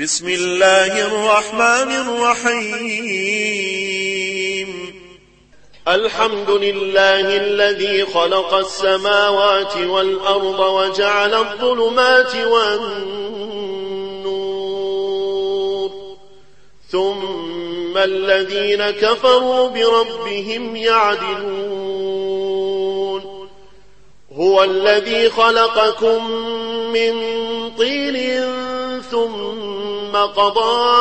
بسم الله الرحمن الرحيم. الحمد لله الذي خلق السماوات والأرض وجعل الظلمات والنور، ثم الذين كفروا بربهم يعدلون. هو الذي خلقكم من طين ثم قضى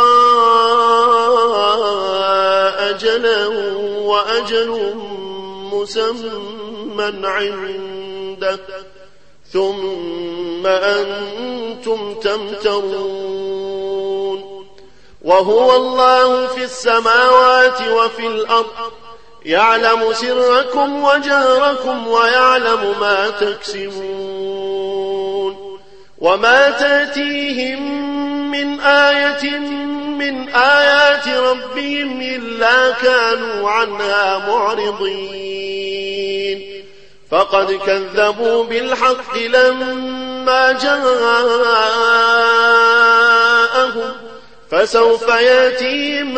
أجلا وأجل مسمى عنده، ثم أنتم تمترون. وهو الله في السماوات وفي الأرض، يعلم سركم وجهركم ويعلم ما تكسبون. وما تأتيهم من آية من آيات ربهم إلا كانوا عنها معرضين. فقد كذبوا بالحق لما جاءهم، فسوف يأتيهم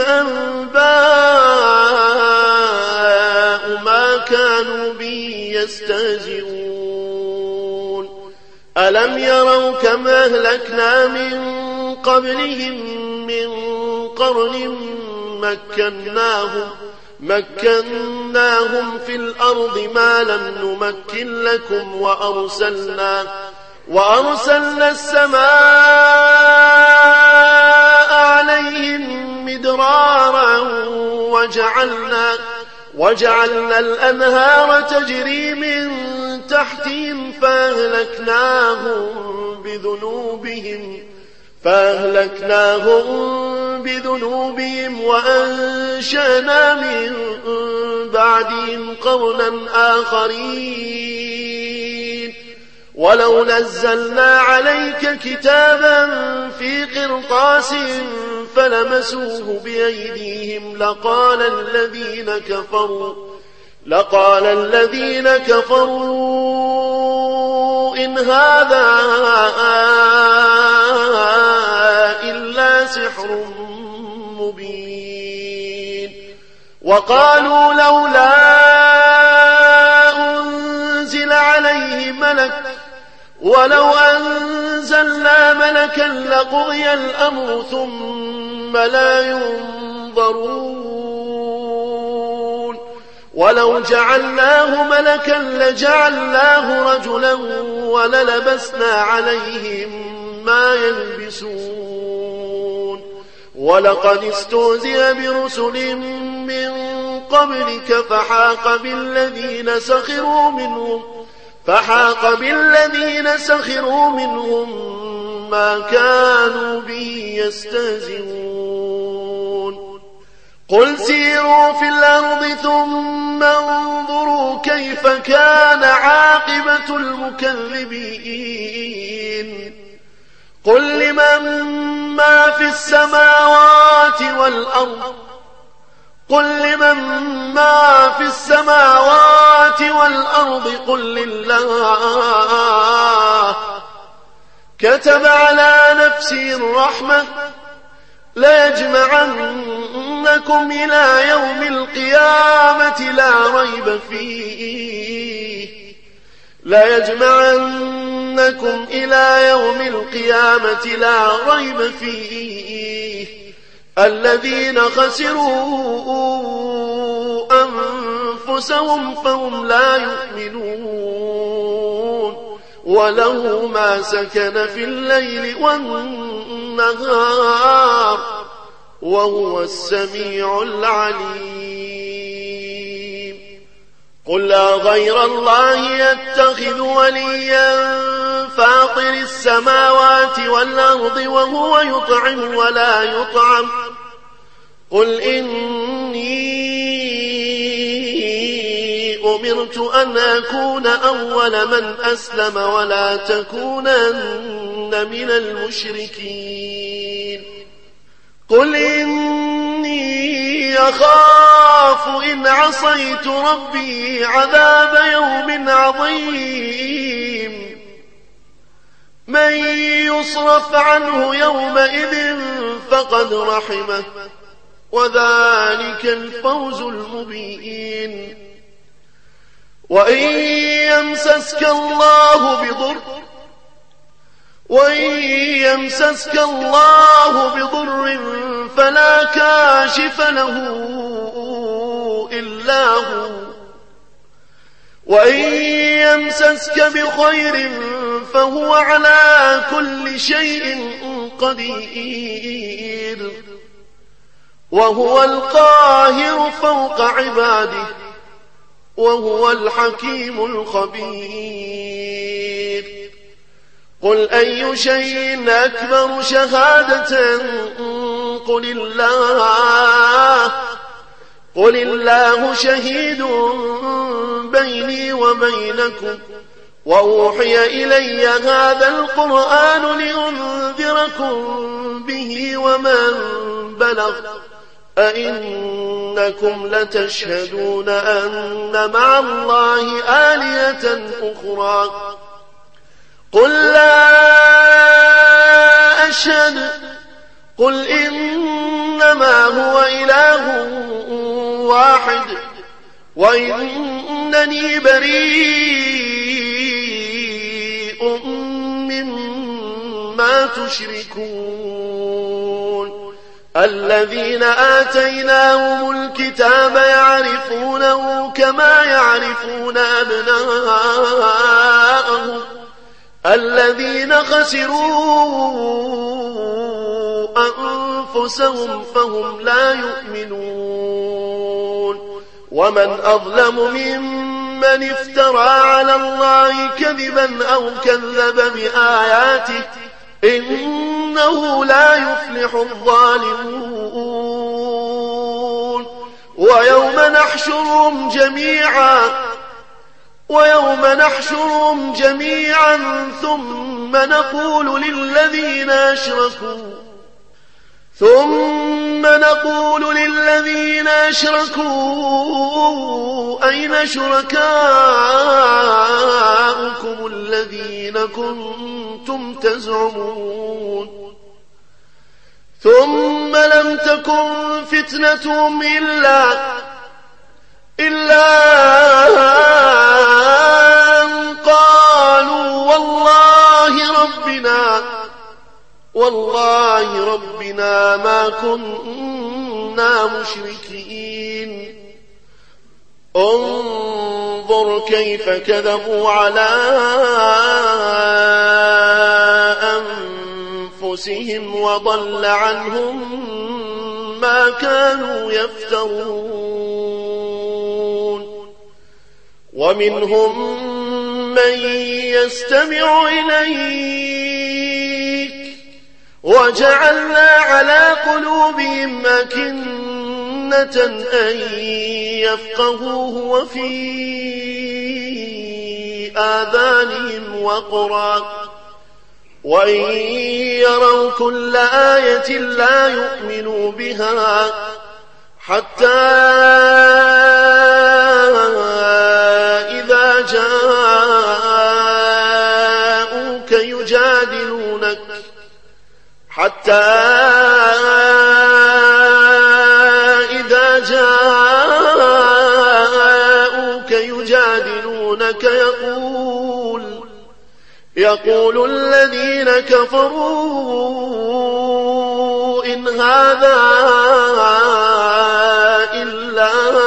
أنباء ما كانوا به يستهزئون. ألم يروا كم أهلكنا من قبلهم من قرن مكناهم في الأرض ما لم نمكن لكم، وأرسلنا السماء عليهم مدرارا وجعلنا الأنهار تجري من تحتهم فأهلكناهم بذنوبهم وأنشأنا من بعدهم قرنا آخرين. ولو نزلنا عليك كتابا في قرطاس فلمسوه بأيديهم لقال الذين كفروا إن هذا إلا سحر مبين. وقالوا لولا أنزل عليه ملك، ولو أنزلنا ملكا لقضي الأمر ثم لا ينظرون. ولو جعلناه ملكا لجعلناه رجلا وللبسنا عليهم ما يلبسون. ولقد استهزئ برسل من قبلك فحاق بالذين سخروا منهم ما كانوا به يستهزئون. قل سيروا في الأرض ثم انظروا كيف كان عاقبة المكذبين. قل لمن ما في السماوات والأرض قل لله. كتب على نفسه الرحمة ليجمعنكم إلى يوم القيامة لا ريب فيه الذين خسروا أنفسهم فهم لا يؤمنون. وله ما سكن في الليل والنهار وهو السميع العليم. قل غير الله يتخذ وليا فاطر السماوات والأرض وهو يطعم ولا يطعم. قل إني أمرت أن أكون أول من أسلم ولا تكونن من المشركين. قل إني أخاف إن عصيت ربي عذاب يوم عظيم. من يصرف عنه يومئذ فقد رحمه وذلك الفوز المبين. وإن يمسسك الله بضر فلا كاشف له إلا هو، وإن يمسسك بخير فهو على كل شيء قدير، وهو القاهر فوق عباده، وهو الحكيم الخبير. قل أي شيء أكبر شهادة قل الله شهيد بيني وبينكم، وأوحي إلي هذا القرآن لأنذركم به ومن بلغ. أئنكم لتشهدون أن مع الله آلهة أخرى؟ قل لا أشهد، قل إنما هو إله واحد وإنني بريء مما تشركون. الذين آتيناهم الكتاب يعرفونه كما يعرفون أبناءهم، الذين خسروا أنفسهم فهم لا يؤمنون. ومن أظلم ممن افترى على الله كذبا أو كذب بآياته، إنه لا يفلح الظالمون. ويوم نحشرهم جميعا ثم نقول للذين أشركوا أين شركاؤكم الذين كنتم تزعمون؟ ثم لم تكن فتنتهم إلا أن قالوا والله ربنا ما كنا مشركين. انظر كيف كذبوا على أنفسهم وضل عنهم ما كانوا يفترون. ومنهم من يستمع إليك وجعلنا على قلوبهم أكنة أن يفقهوه وفي آذانهم وقرا، وإن يروا كل آية لا يؤمنوا بها حتى إذا جاءوك يجادلونك يقول الذين كفروا إن هذا إلا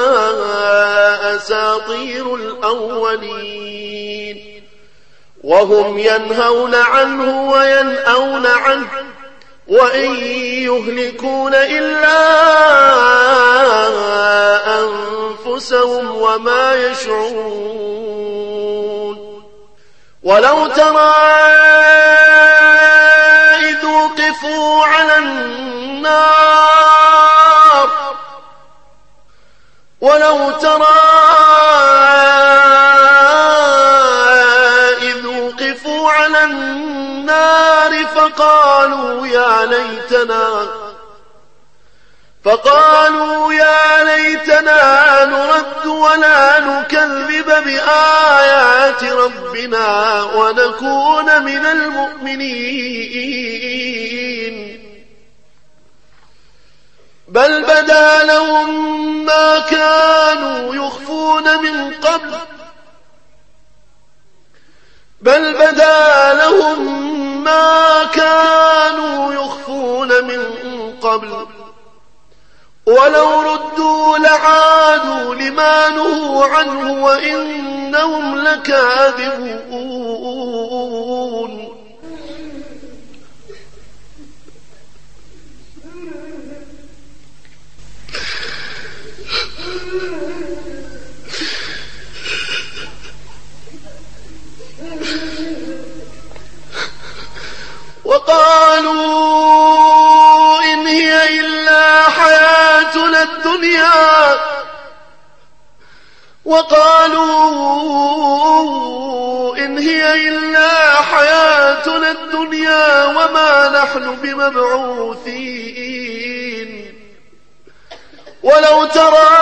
أساطير الأولين. وهم ينهون عنه وينأون عنه وإن يهلكون إلا أنفسهم وما يشعرون. ولو ترى إذ وقفوا على النار فقالوا يا ليتنا نرد ولا نكذب بآيات ربنا ونكون من المؤمنين بل بدا لهم ما كانوا يخفون من قبل ولو ردوا لعادوا لما نهوا عنه وإنهم لكاذبون وقالوا إن هي إلا حياتنا الدنيا وما نحن بمبعوثين ولو ترى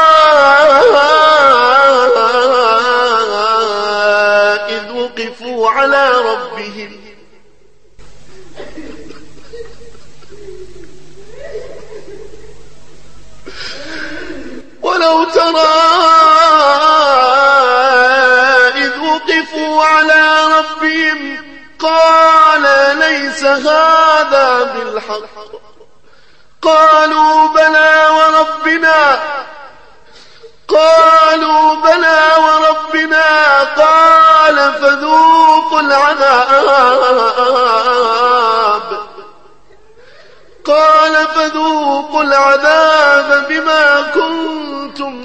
إذ وقفوا على ربهم قال ليس هذا بالحق قالوا بلى وربنا قال فذوقوا العذاب بما كنتم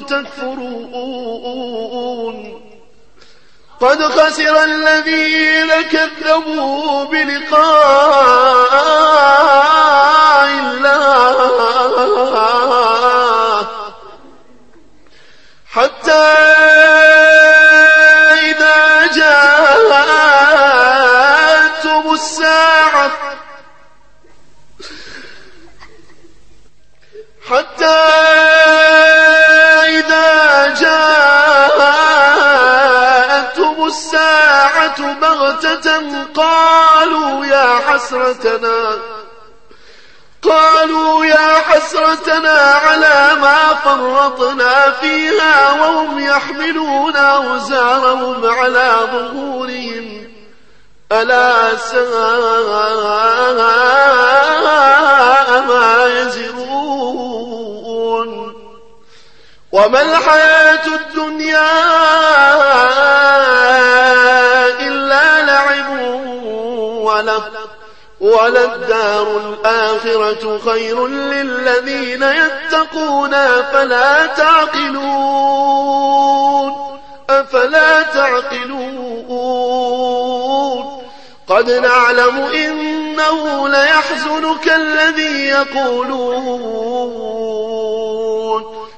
تكفرون قد خسر الذين كذبوا بلقاء الله حتى إذا جاءتهم الساعة بغتة قالوا يا حسرتنا على ما فرطنا فيها وهم يحملون أوزارهم على ظهورهم ألا ساء ما يزرون وما الحياة الدنيا إلا لعب وللدار الآخرة خير للذين يتقون أفلا تعقلون قد نعلم إنه ليحزنك الذي يقولون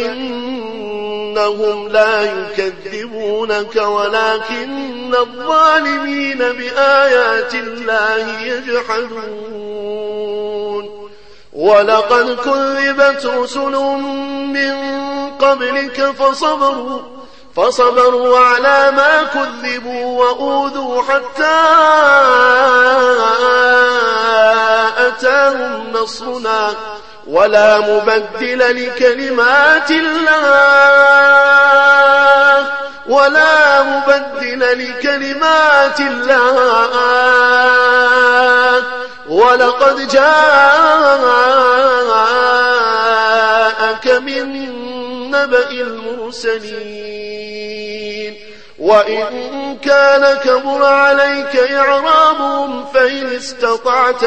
فإنهم لا يكذبونك ولكن الظالمين بآيات الله يجحدون ولقد كذبت رسل من قبلك فصبروا على ما كذبوا وأوذوا حتى أتاهم نصرنا ولا مبدل لكلمات الله ولقد جاءك من نبأ المرسلين وإن كان كبر عليك إعرابهم فإن استطعت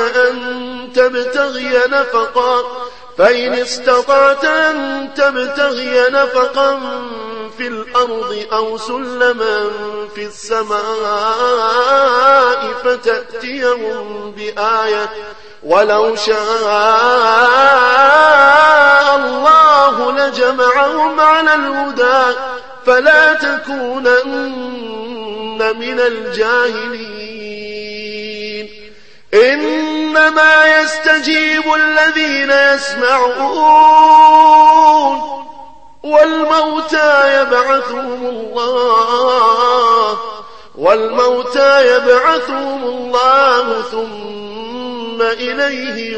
أن تبتغي نفقا في الأرض أو سلما في السماء فتأتيهم بآية ولو شاء الله لجمعهم على الهدى فلا تكونن من الجاهلين إنما يستجيب الذين يسمعون والموتى يبعثهم الله ثم إليه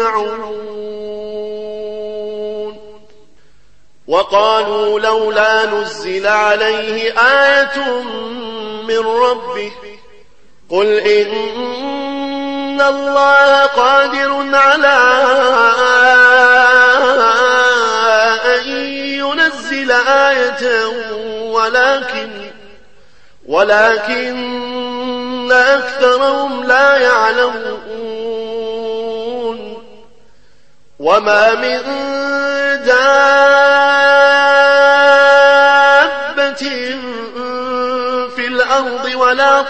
يرجعون وقالوا لولا نزل عليه آية من ربه قل إن الله قادر على أن ينزل آية ولكن أكثرهم لا يعلمون وما من دابة في الأرض ولا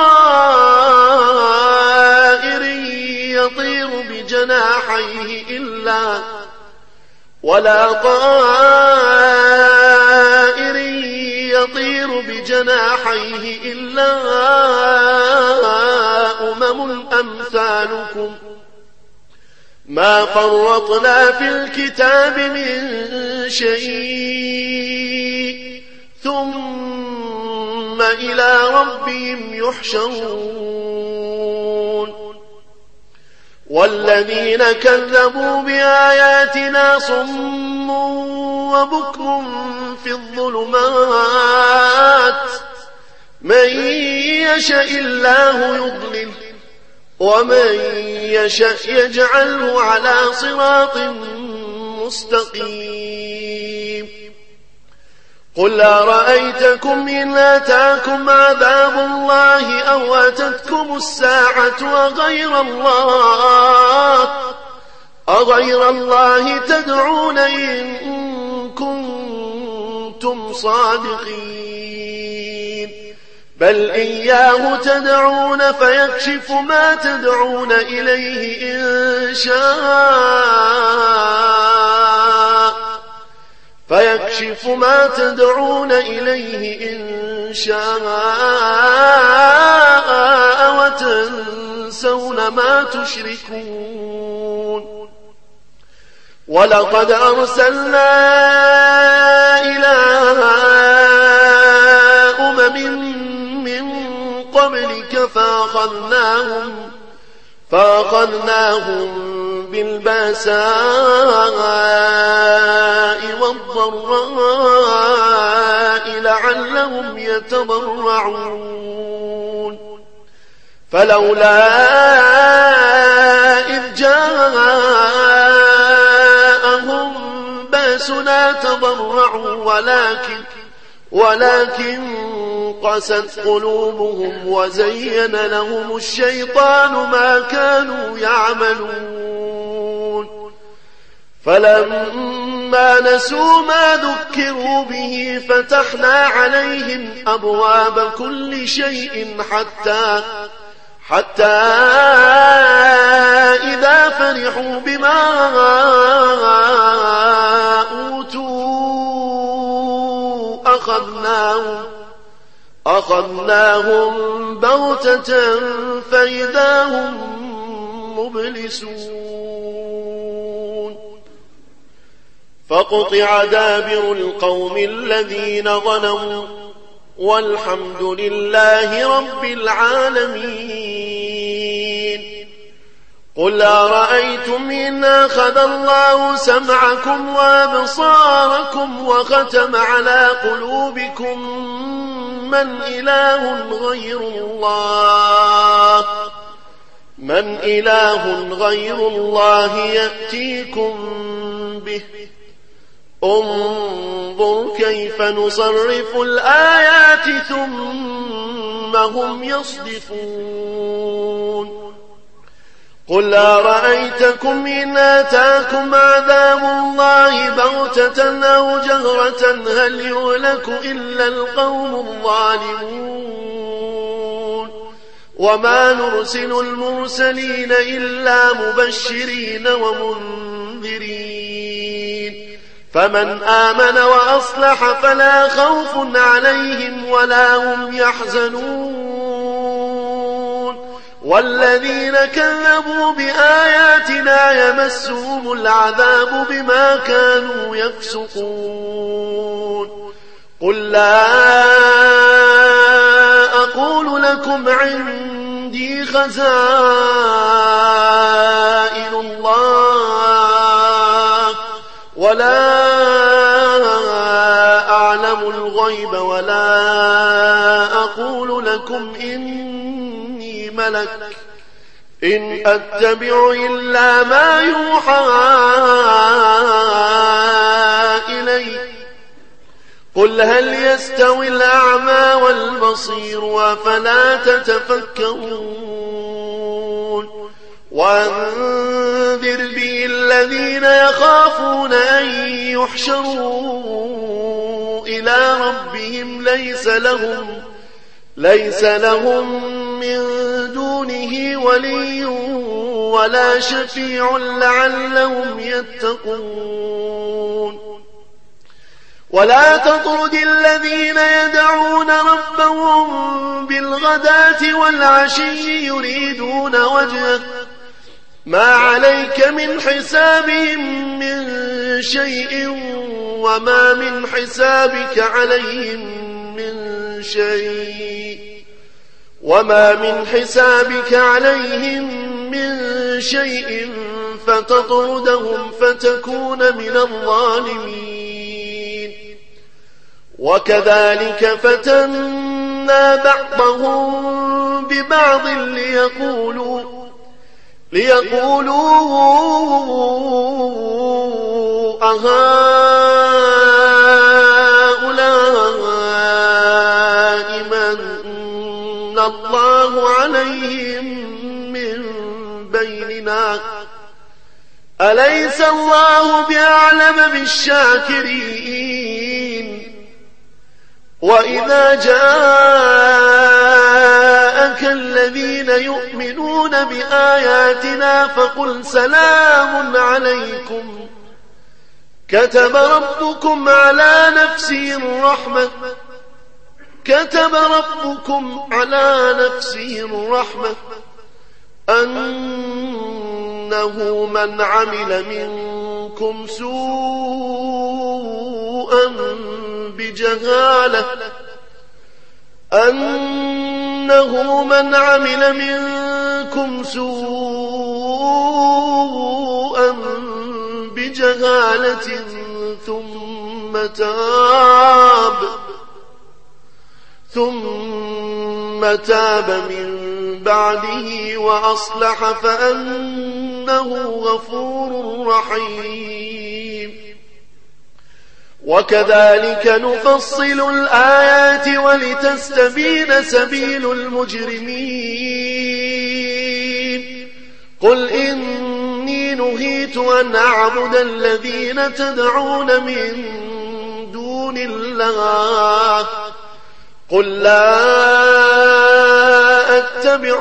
طائر يطير بجناحيه إلا أمم أمثالكم ما فرطنا في الكتاب من شيء ثم إلى ربهم يحشرون والذين كذبوا بآياتنا صم وبكم في الظلمات من يشاء الله يضلل ومن يشاء يجعله على صراط مستقيم قل أرأيتكم إن أتاكم عذاب الله أو أتتكم الساعة أغير الله تدعون إن كنتم صادقين بل إياه تدعون فيكشف ما تدعون إليه إن شاء وتنسون ما تشركون ولقد أرسلنا إلى من قبلك فأخذناهم بالباساء والضراء لعلهم يتضرعون فلولا إذ جاءهم باسنا تضرعوا ولكن قست قلوبهم وزين لهم الشيطان ما كانوا يعملون فلما نسوا ما ذكروا به فتحنا عليهم أبواب كل شيء حتى إذا فرحوا بما أوتوا أخذناهم بغتة فإذا هم مبلسون فقطع دابر القوم الذين ظلموا والحمد لله رب العالمين قل أرأيتم إن أخذ الله سمعكم وأبصاركم وختم على قلوبكم من إله غير الله يأتيكم به انظر كيف نصرف الآيات ثم هم يصدفون قل أرأيتكم إن آتاكم عذاب الله بغتة أو جهرة هل يهلك إلا القوم الظالمون وما نرسل المرسلين إلا مبشرين ومنذرين فمن آمن وأصلح فلا خوف عليهم ولا هم يحزنون والذين كذبوا بآياتنا يمسهم العذاب بما كانوا يفسقون قل لا أقول لكم عندي خزائن الله ولا أعلم الغيب ولا أقول لكم إني ملك إن أتبع إلا ما يوحى إلي قل هل يستوي الأعمى والبصير أفلا تتفكرون وأنذر به الذين يخافون أن يحشروا إلى ربهم ليس لهم من دونه ولي ولا شفيع لعلهم يتقون ولا تطرد الذين يدعون ربهم بالغداة والعشي يريدون وجهه ما عليك من حسابهم من شيء وما من حسابك عليهم من شيء فتطردهم فتكون من الظالمين وكذلك فتنا بعضهم ببعض ليقولوا أهؤلاء من الله عليهم من بيننا أليس الله بأعلم بالشاكرين وإذا جاءك الذين يؤمنون بآياتنا فقل سلام عليكم كتب ربكم على نفسه الرحمة أنه من عمل منكم سوءا بجهالة ثم تاب من بعده وأصلح فأنه غفور رحيم وكذلك نفصل الآيات ولتستبين سبيل المجرمين قل إني نهيت أن أعبد الذين تدعون من دون الله قل لا أتبع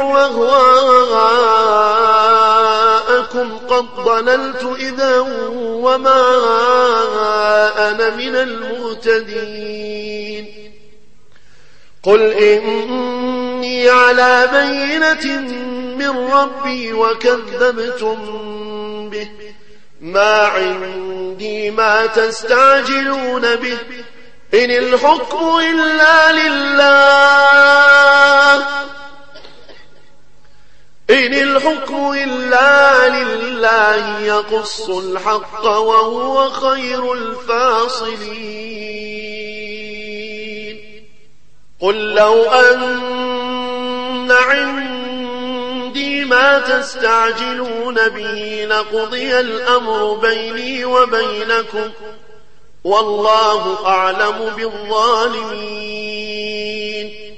أهواءكم قد ضللت إذا وما أنا من المهتدين قل إني على بينة من ربي وكذبتم به ما عندي ما تستعجلون به إن الحكم إلا لله يقص الحق وهو خير الفاصلين قل لو أن عندي ما تستعجلون به لقضي الأمر بيني وبينكم والله أعلم بالظالمين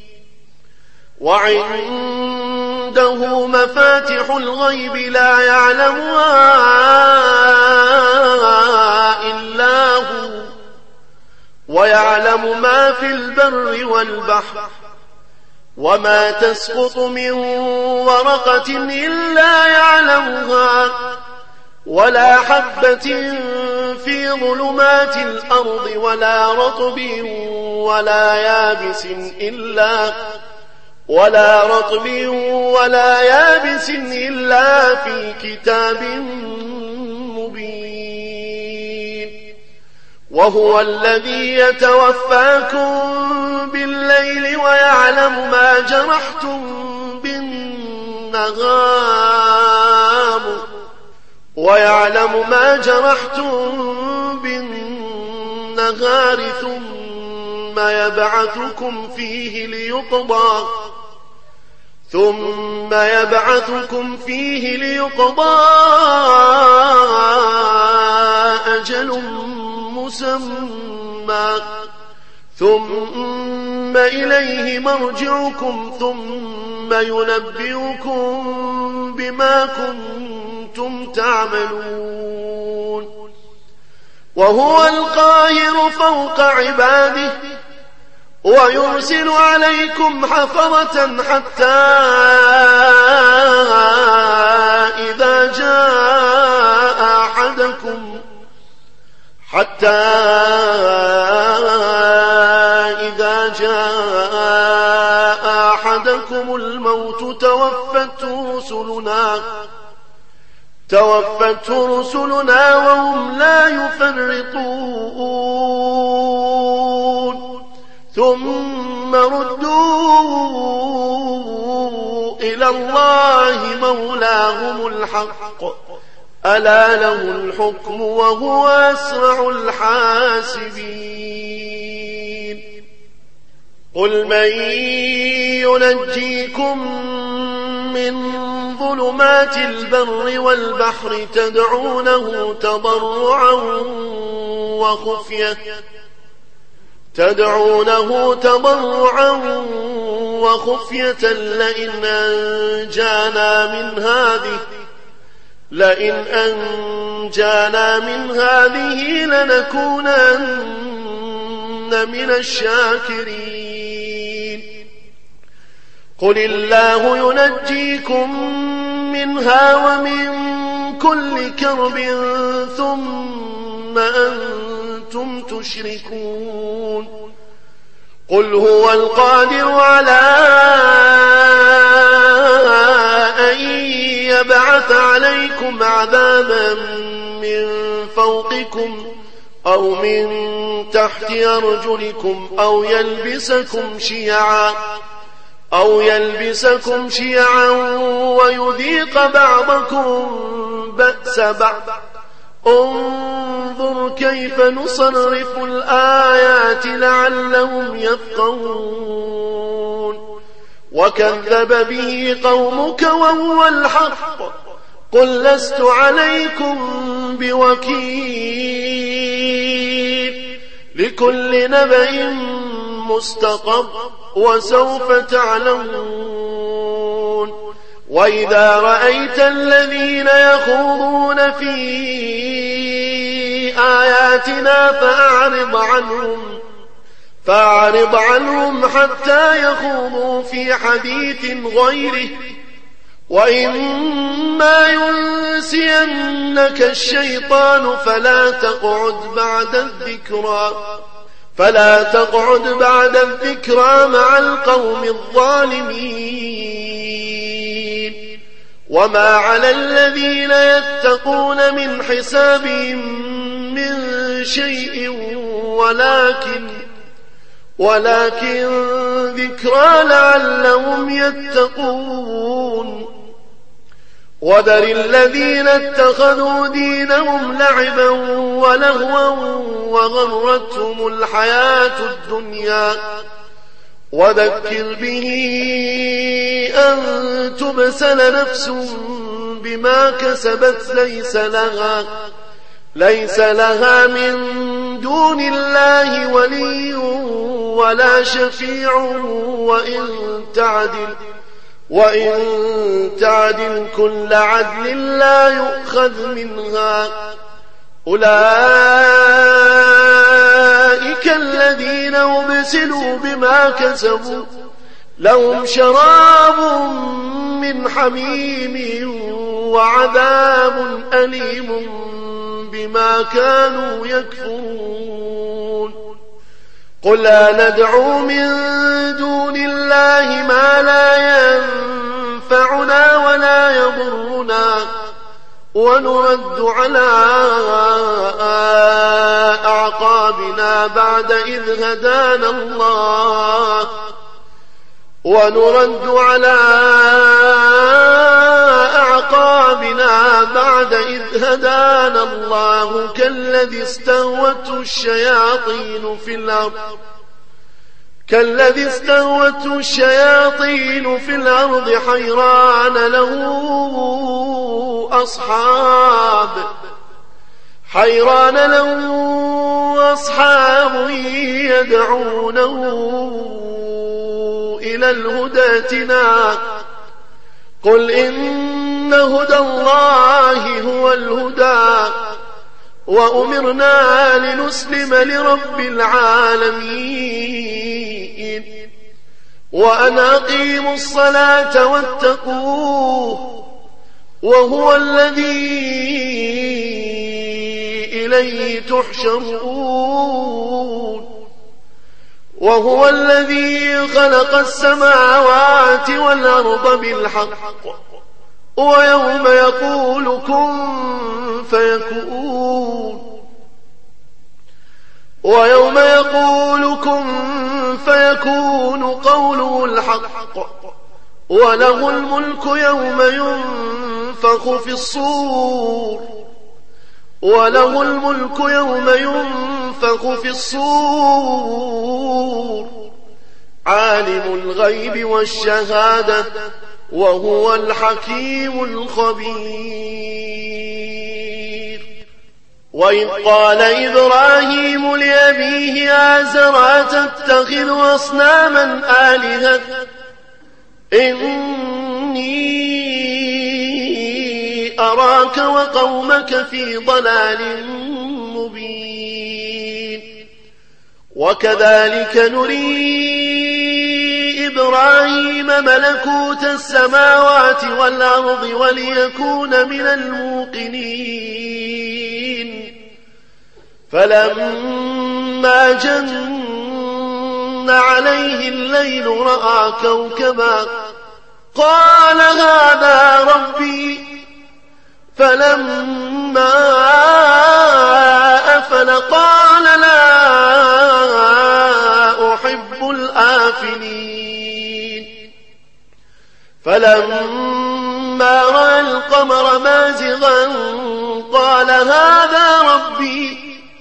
وعنده مفاتح الغيب لا يعلمها إلا هو ويعلم ما في البر والبحر وما تسقط من ورقة إلا يعلمها ولا حبة في ظلمات الأرض ولا رطب ولا يابس ولا رطب ولا يابس إلا في كتاب مبين. وهو الذي يتوفاكم بالليل ويعلم ما جرحتم بالنهار ثم يبعثكم فيه ليقضى أجل مسمى ثم إليه مرجعكم ثم ينبئكم بما كنتم تعملون. وهو القاهر فوق عباده ويرسل عليكم حفظة حتى إذا جاء أحدكم الموت توفته رسلنا وهم لا يفرطون ثم ردوا إلى الله مولاهم الحق ألا له الحكم وهو أسرع الحاسبين. قل من ينجيكم من ظلمات البر والبحر تدعونه تضرعا وخفية لئن أنجانا من هذه لنكونن من الشاكرين. قل الله ينجيكم منها ومن كل كرب ثم أنتم تشركون. قل هو القادر على أن يبعث عليكم عذابا من فوقكم أو من تحت أرجلكم أو يلبسكم شيعا ويذيق بعضكم بأس بعض. انظر كيف نصرف الآيات لعلهم يفقهون. وكذب به قومك وهو الحق قل لست عليكم بوكيل لكل نبأ مستقر وسوف تعلمون. وإذا رأيت الذين يخوضون في آياتنا فأعرض عنهم حتى يخوضوا في حديث غيره وإما ينسينك الشيطان فلا تقعد بعد الذكرى مع القوم الظالمين. وما على الذين يتقون من حسابهم من شيء ولكن ذكرى لعلهم يتقون. وذر الذين اتخذوا دينهم لعبا ولهوا وغرتهم الحياة الدنيا وذكر به أن تبسل نفس بما كسبت ليس لها من دون الله ولي ولا شفيع وإن تعدل كل عدل لا يؤخذ منها. أولئك الذين أبسلوا بما كسبوا لهم شراب من حميم وعذاب أليم بما كانوا يكفرون. قل لا ندعو من دون الله ما لا ينفعنا ولا يضرنا ونرد على أعقابنا بعد إذ هدانا الله كالذي استهوته الشياطين في الأرض حيران له أصحاب يدعونه إلى الهدى ائتنا قل إن هدى الله هو الهدى وأمرنا لنسلم لرب العالمين وأن أقيموا الصلاة واتقوه وهو الذي إليه تحشرون وهو الذي خلق السماوات والأرض بالحق ويوم يقول كن فيكون قوله الحق وله الملك يوم ينفخ في الصور عالم الغيب والشهادة وهو الحكيم الخبير وإذ قال إبراهيم لأبيه آزر أتتخذ أصناما آلهة إني أراك وقومك في ضلال مبين وكذلك نري إبراهيم ملكوت السماوات والأرض وليكون من الموقنين فلما جن عليه الليل رأى كوكبا قال هذا ربي فلما أفل قال لا أحب الآفلين فلما رأى القمر بازغا قال هذا ربي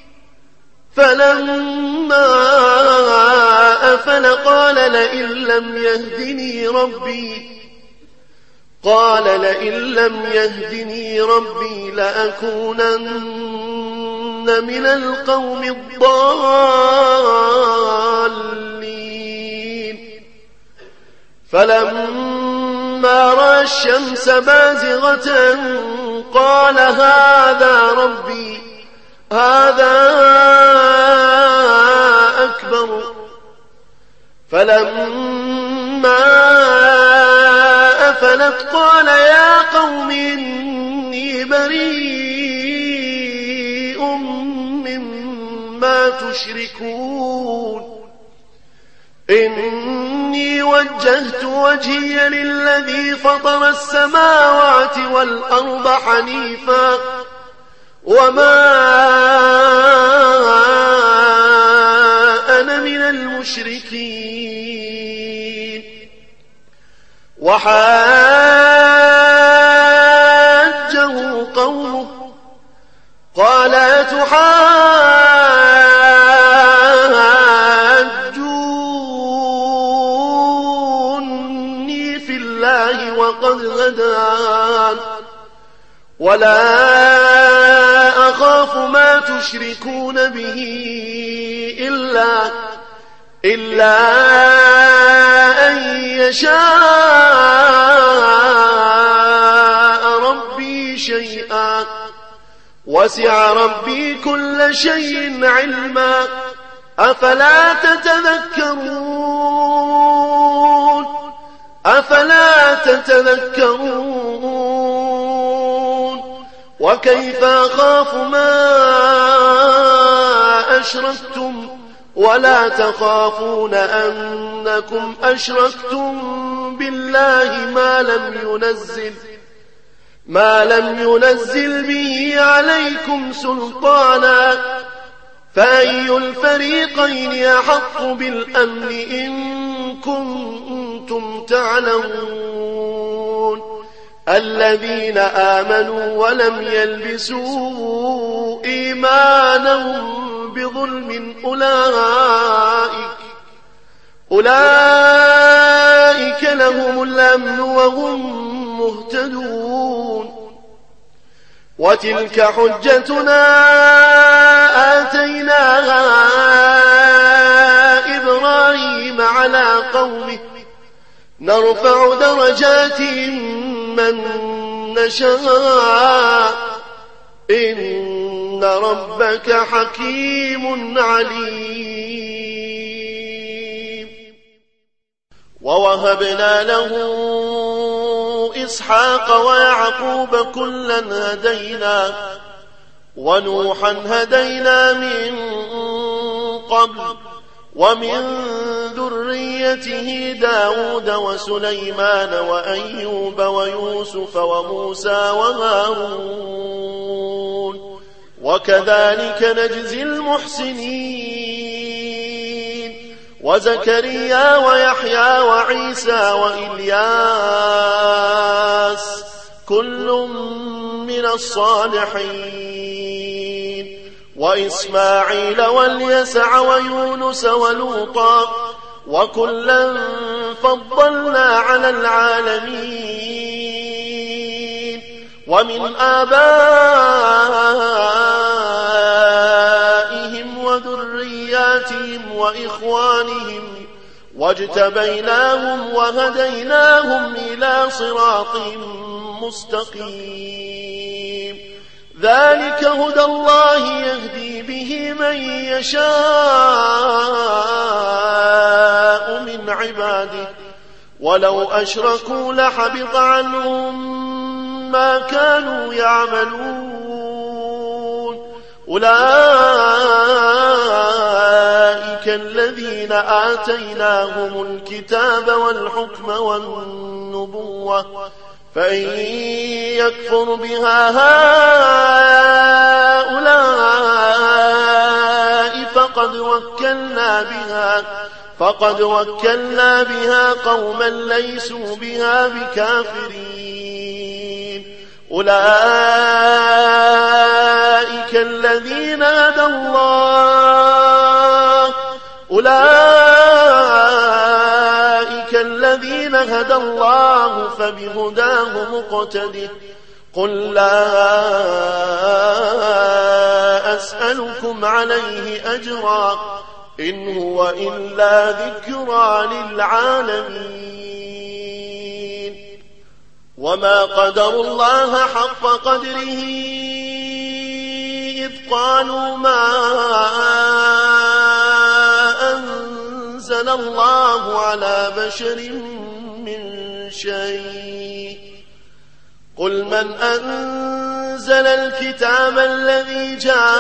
فلما أفل قال لئن لم يهدني ربي لأكونن من القوم الضالين فلما رأى الشمس بازغة قال هذا ربي هذا أكبر فلما أفلت قال يا قوم إني بريء مما تشركون إني وجهت وجهي للذي فطر السماوات والأرض حنيفا وما أنا من المشركين وحاجه قومه قال أتحاجوني في الله وقد هدان ولا أخاف ما تشركون به إلا أن يشاء ربي شيئا وسع ربي كل شيء علما أفلا تتذكرون وكيف أخاف ما أشركتم ولا تخافون أنكم أشركتم بالله ما لم ينزل به عليكم سلطانا فأي الفريقين أحق بالأمن إن كنتم تعلمون الذين آمنوا ولم يلبسوا إيمانهم بظلم أولئك لهم الأمن وهم مهتدون وتلك حجتنا آتيناها إبراهيم على قومه نرفع درجات من نشاء إن ربك حكيم عليم ووهبنا له إسحاق ويعقوب كلا هدينا ونوحا هدينا من قبل ومن ذريته داود وسليمان وأيوب ويوسف وموسى وهارون وكذلك نجزي المحسنين وزكريا ويحيى وعيسى وإلياس كل من الصالحين وإسماعيل واليسع ويونس ولوطا وكلا فضلنا على العالمين ومن آبائهم وذرياتهم وإخوانهم واجتبيناهم وهديناهم إلى صراط مستقيم ذلك هدى الله يهدي به من يشاء من عباده ولو أشركوا لحبط عنهم ما كانوا يعملون أولئك الذين آتيناهم الكتاب والحكم والنبوة فإن يكفر بها هؤلاء فقد وكلنا بها قوما ليسوا بها بكافرين أولئك الذين هدى الله فبهداه مقتده قل لا أسألكم عليه أجرا إن هو إلا ذكرى للعالمين وما قدروا الله حق قدره إذ قالوا ما أنزل الله على بشر من شيء قل من أنزل الكتاب الذي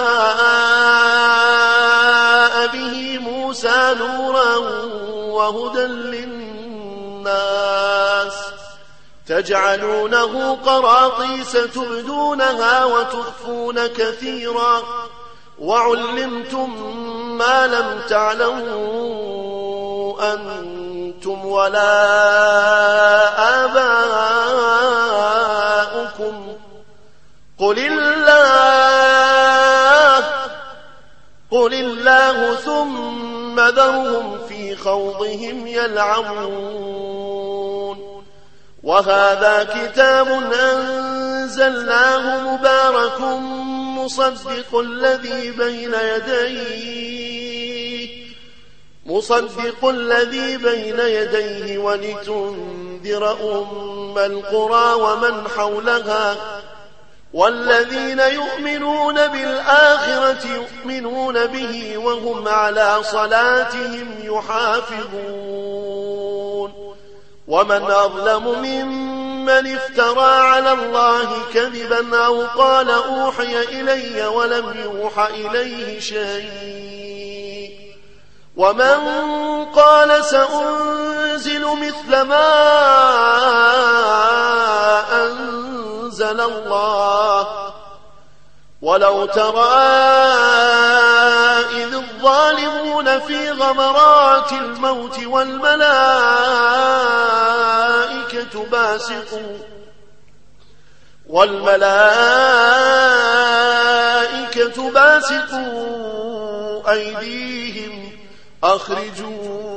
جاء به موسى نورا وهدى للناس تجعلونه قراطيس تبدونها وتخفون كثيرا وعلمتم ما لم تعلموا أنتم ولا آباؤكم قل الله ثم ذرهم في خوضهم يلعبون وهذا كتاب أنزلناه مبارك مصدق الذي بين يديه ولتنذر أم القرى ومن حولها والذين يؤمنون بالآخرة يؤمنون به وهم على صلاتهم يحافظون ومن أظلم ممن افترى على الله كذبا أو قال أوحي إلي ولم يوحى إليه شيء ومن قال سأنزل مثل ما أنزل الله ولو ترى إذ الظالمون في غمرات الموت والملائكة باسطوا أيديهم أخرجوا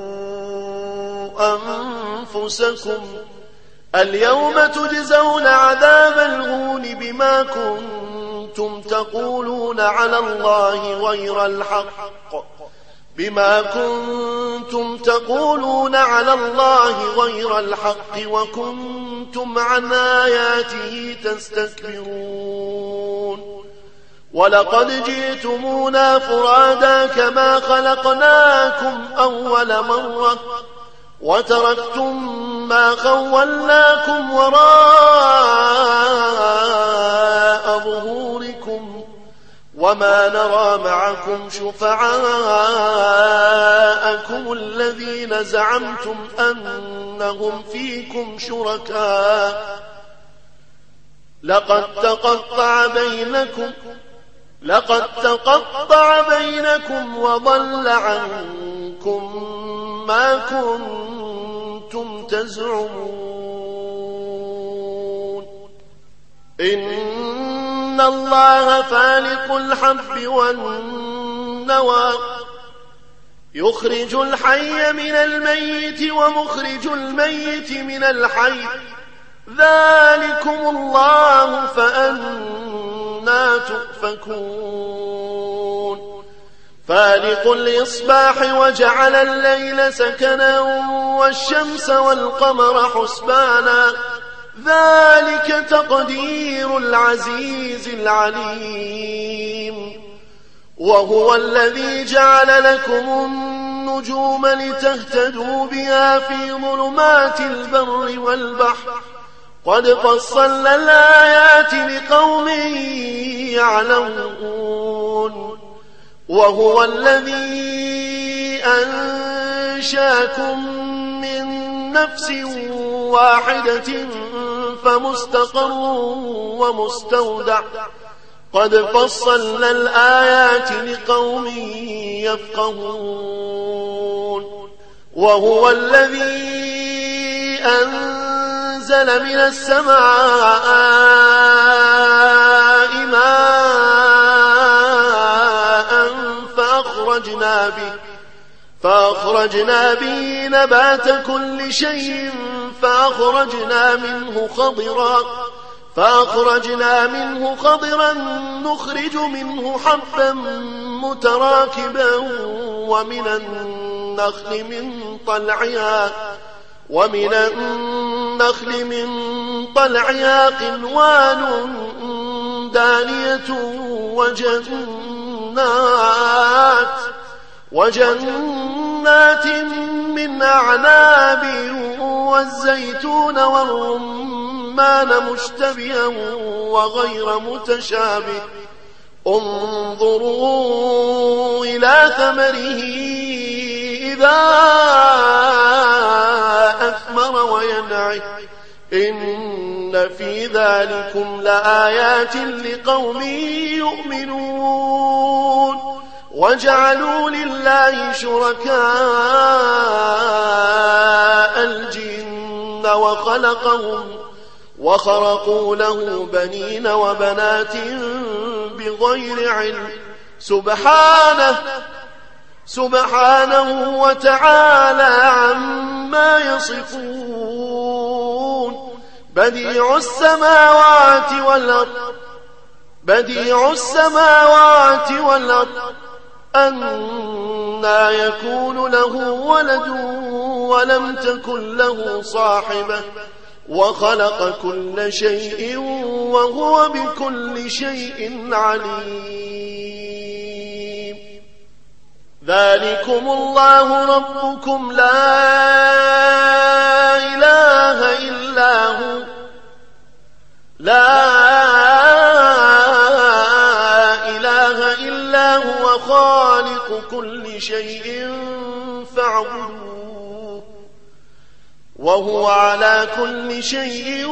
أنفسكم اليوم تجزون عذاب الهون بما كنتم تقولون على الله غير الحق وكنتم عن آياته تستكبرون ولقد جئتمونا فرادا كما خلقناكم أول مرة وتركتم ما خولناكم وراء ظهوركم وما نرى معكم شفعاءكم الذين زعمتم أنهم فيكم شركاء لقد تقطع بينكم وضل عنكم ما كنتم تزعمون إن الله فالق الحب والنوى يخرج الحي من الميت ومخرج الميت من الحي ذلكم الله فأنى تؤفكون فالق الإصباح وجعل الليل سكنا والشمس والقمر حسبانا ذلك تقدير العزيز العليم وهو الذي جعل لكم النجوم لتهتدوا بها في ظلمات البر والبحر قد فصلنا الآيات لقوم يعلمون وهو الذي أنشاكم من نفس واحدة فمستقر ومستودع قد فصلنا الآيات لقوم يفقهون وهو الذي أنزل من السماء ماء فأخرجنا به نبات كل شيء فأخرجنا منه خضرا نخرج منه حبا متراكبا ومن النخل من طلعها قنوان دانية وجنات من أعناب والزيتون والرمان مشتبها وغير متشابه انظروا إلى ثمره إذا أثمر وينعه إن في ذلكم لآيات لقوم يؤمنون وجعلوا لله شركاء الجن وخرقوا له بنين وبنات بغير علم سبحانه وتعالى عما يصفون بديع السماوات والأرض أنى يكون له ولد ولم تكن له صاحبة وخلق كل شيء وهو بكل شيء عليم ذلكم الله ربكم لا إله إلا هو إلا هو خالق كل شيء فاعبدوه وهو على كل شيء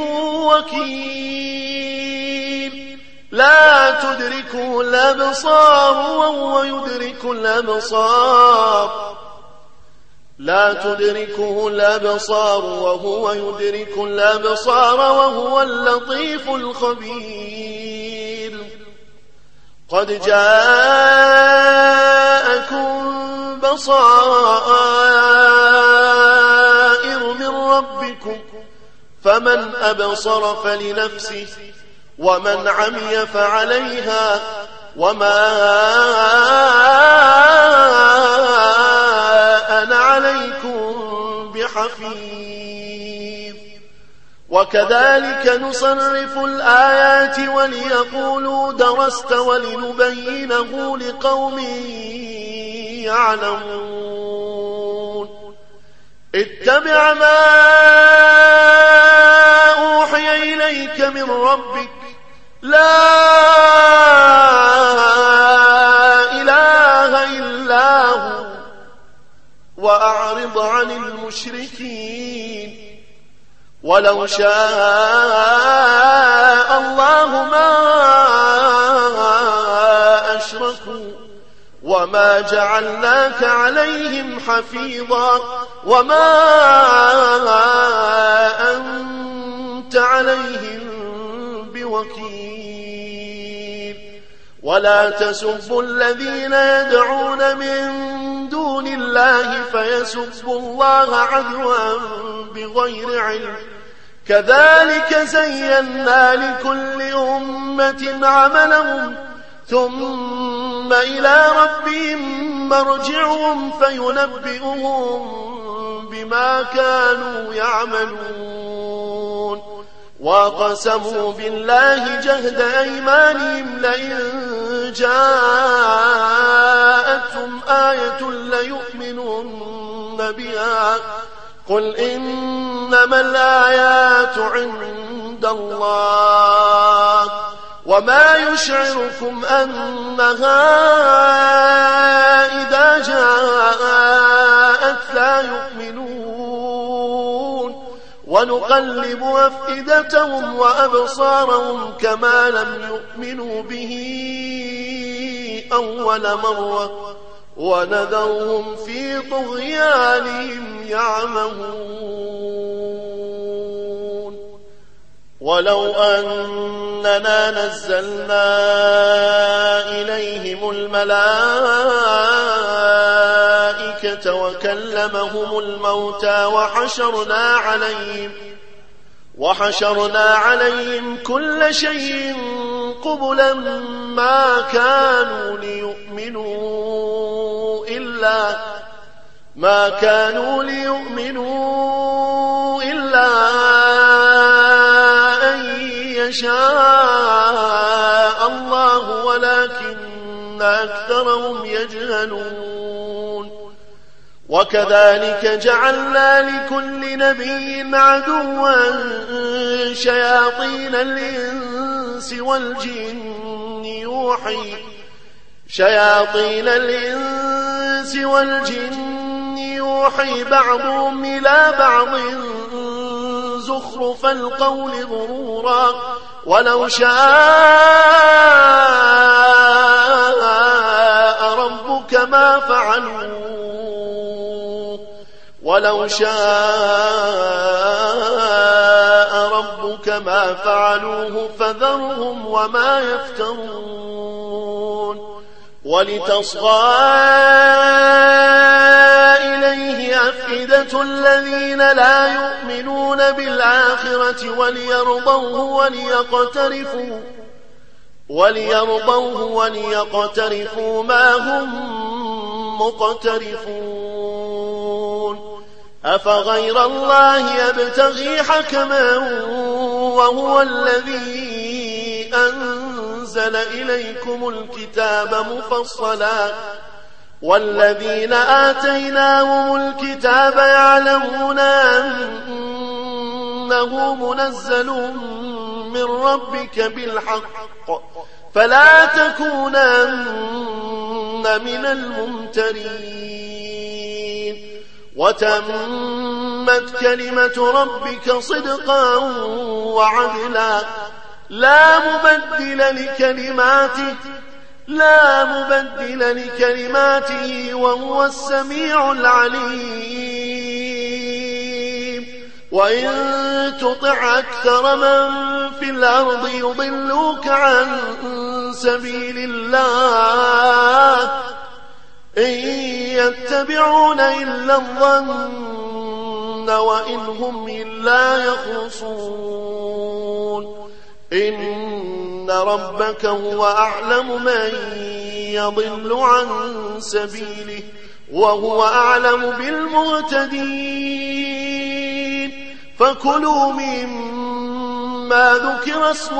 وكيل لا تدركه الأبصار وهو يدرك الأبصار لا تدركه الأبصار وهو يدرك الأبصار وهو اللطيف الخبير قد جاءكم بصائر من ربكم فمن أبصر فلنفسه ومن عمي فعليها وما أنا عليكم بحفيظ وكذلك نصرف الآيات وليقولوا درست ولنبينه لقوم يعلمون اتبع ما أوحي إليك من ربك لا إله إلا هو وأعرض عن المشركين ولو شاء الله ما أشركوا وما جعلناك عليهم حفيظا وما أنت عليهم بوكيل ولا تسبوا الذين يدعون من دون الله فيسبوا الله عدوا بغير علم كذلك زينا لكل أمة عملهم ثم إلى ربهم مرجعهم فينبئهم بما كانوا يعملون وقسموا بالله جهد أيمانهم لئن جاءتهم آية ليؤمنون بها قل إنما الآيات عند الله وما يشعركم أنها إذا جاءت لا يؤمنون ونقلب أفئدتهم وأبصارهم كما لم يؤمنوا به أول مرة ونذرهم في طغيانهم يعمهون ولو أننا نزلنا إليهم الملائكة وكلمهم الموتى وحشرنا عليهم كل شيء قبلا ما كانوا ليؤمنوا إلا أن يشاء الله ولكن أكثرهم يجهلون وكذلك جعلنا لكل نبي عدوا شياطين الإنس والجن يوحي بعضهم إلى بعض زخرف القول غرورا ولو شاء ربك ما فعلوه فذرهم وما يفترون ولتصغى إليه أفئدة الذين لا يؤمنون بالآخرة وليرضوه وليقترفوا ما هم مقترفون أفغير الله يبتغي حكما وهو الذي أنزل إليكم الكتاب مفصلا والذين آتيناهم الكتاب يعلمون أنه منزل من ربك بالحق فلا تكونن من الممترين وتمت كلمة ربك صدقا وعدلا لا مبدل لكلماته وهو السميع العليم وإن تطع أكثر من في الأرض يضلوك عن سبيل الله إن يتبعون إلا الظن وإن هم إلا يخرصون إن ربك هو أعلم من يضل عن سبيله وهو أعلم بالمهتدين فكلوا مما ذكر اسم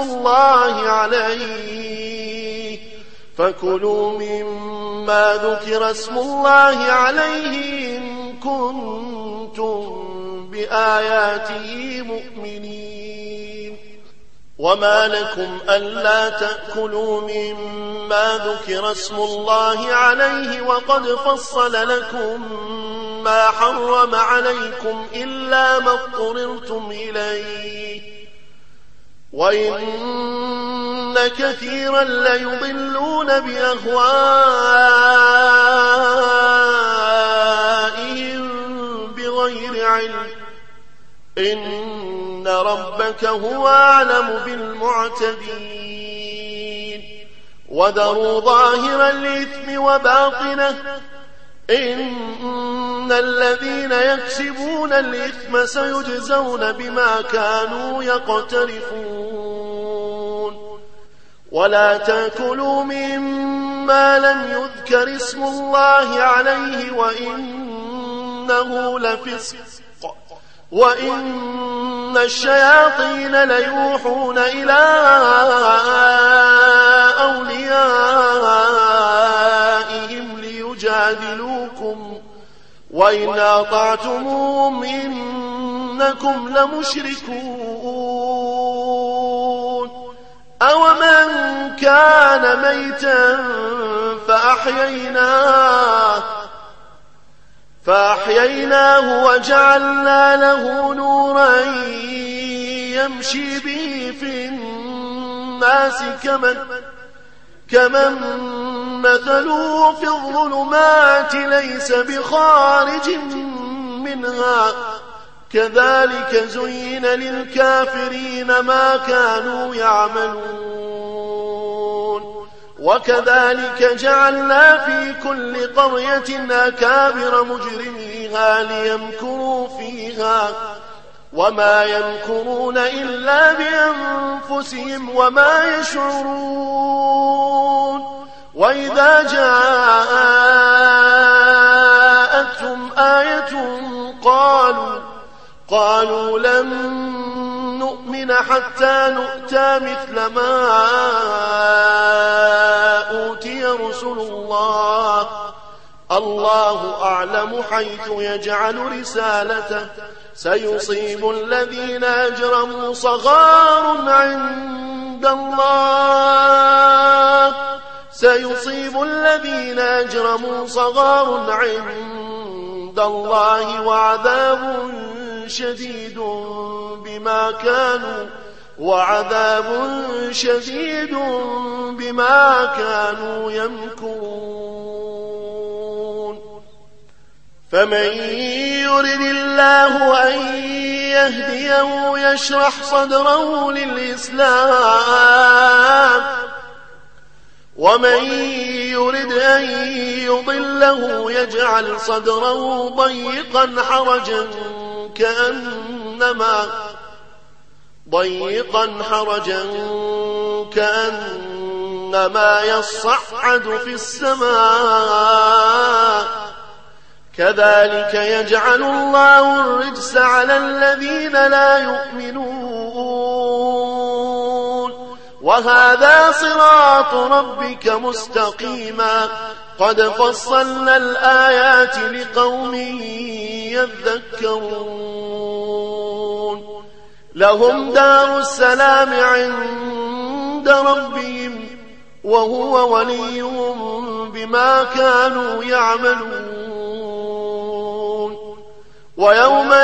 الله عليه إن كنتم بآياته مؤمنين وما لكم ألا تأكلوا مما ذكر اسم الله عليه وقد فصل لكم ما حرم عليكم إلا ما اضطررتم إليه وإن كثيرا ليضلون بأهوائهم بغير علم إن ربك هو أعلم بالمعتدين وذروا ظاهر الإثم وباطنه إن الذين يكسبون الإثم سيجزون بما كانوا يقترفون ولا تأكلوا مما لم يذكر اسم الله عليه وإنه لفسق وإن الشياطين ليوحون إلى أوليائهم ليجادلوكم وإن أطعتموهم إنكم لمشركون أومن كان ميتا فأحييناه وجعلنا له نورا يمشي به في الناس كمن مثله في الظلمات ليس بخارج منها كذلك زين للكافرين ما كانوا يعملون وكذلك جعلنا في كل قرية أكابر مجرميها ليمكروا فيها وما يمكرون إلا بأنفسهم وما يشعرون وإذا جاءتهم آية قالوا لن نؤمن حتى نؤتى مثل ما أوتي رسل الله أعلم حيث يجعل رسالته سيصيب الذين أجرموا صغار عند الله وعذاب شديد بما كانوا يمكرون فمن يرد الله أن يهديه يشرح صدره للإسلام ومن يرد أن يضله يجعل صدره ضيقا حرجا كأنما يصعد في السماء كذلك يجعل الله الرجس على الذين لا يؤمنون وهذا صراط ربك مستقيما قد فصلنا الآيات لقوم يذكرون لهم دار السلام عند ربهم وهو وليهم بما كانوا يعملون. ويوم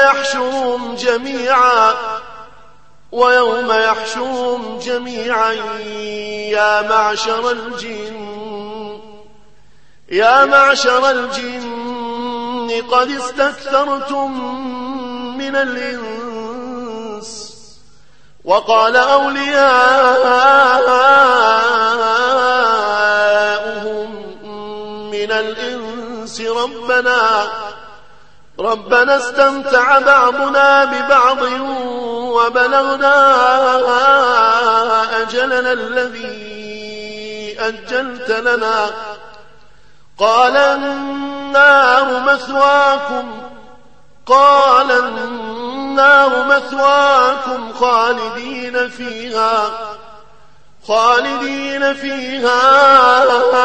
يحشرهم جميعا يا معشر الجن قد استكثرتم من الإنس. وقال أولياؤهم من الإنس ربنا استمتع بعضنا ببعض وبلغنا أجلنا الذي أجلت لنا قال النار مثواكم خالدين فيها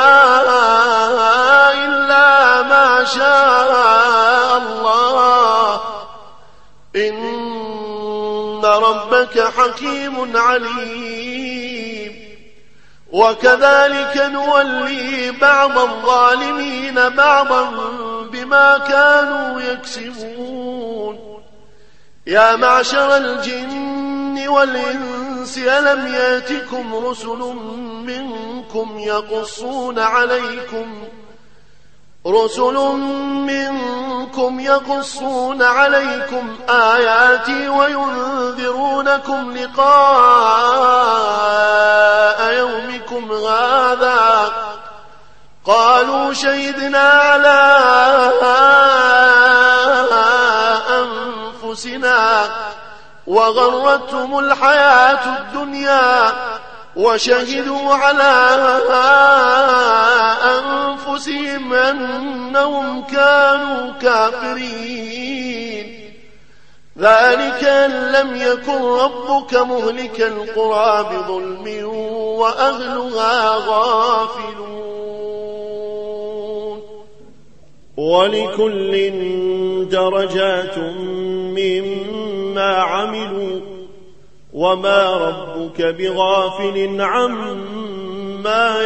إلا ما شاء الله إن ربك حكيم عليم. وكذلك نولي بعض الظالمين بعضا بما كانوا يكسبون. يا معشر الجن والإنس ألم يأتكم رسل منكم يقصون عليكم آياتي وينذرونكم لقاء يومكم هذا قالوا شهدنا على أنفسنا وغرتهم الحياة الدنيا وشهدوا على أنفسهم أنهم كانوا كافرين. ذلك أن لم يكن ربك مهلك القرى بظلم وأهلها غافلون. ولكل درجات مما عملوا وما ربك بغافل عما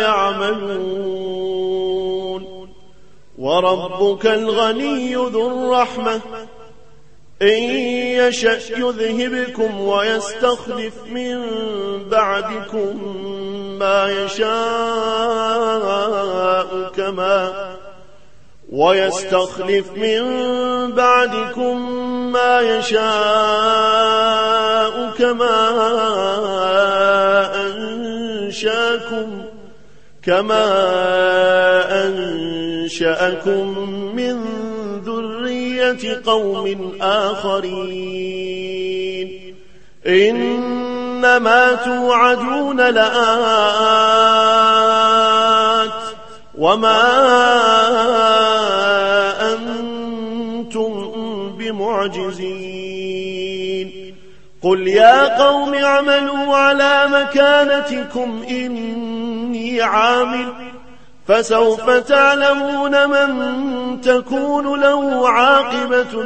يعملون. وربك الغني ذو الرحمة إن يشأ يذهبكم ويستخلف من بعدكم ما يشاء كما أنشأكم من ذرية قوم آخرين. إنما توعدون لآت وما أنتم بمعجزين. قل يا قوم اعملوا على مكانتكم إني عامل فسوف تعلمون من تكون له عاقبة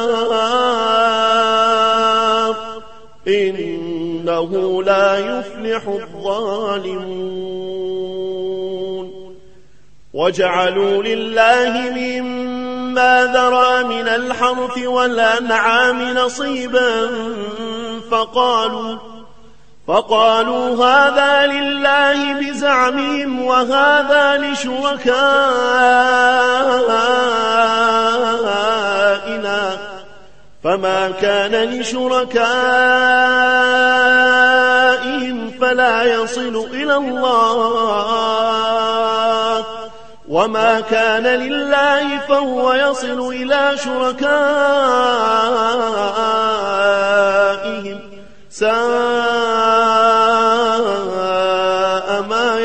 الدار إنه لا يفلح الظالمون. وجعلوا لله مما ذرى من الحرث والأنعام نصيبا فقالوا هذا لله بزعمهم وهذا لشركائنا فما كان لشركائهم فلا يصل إلى الله وما كان لله فهو يصل إلى شركائهم ساء ما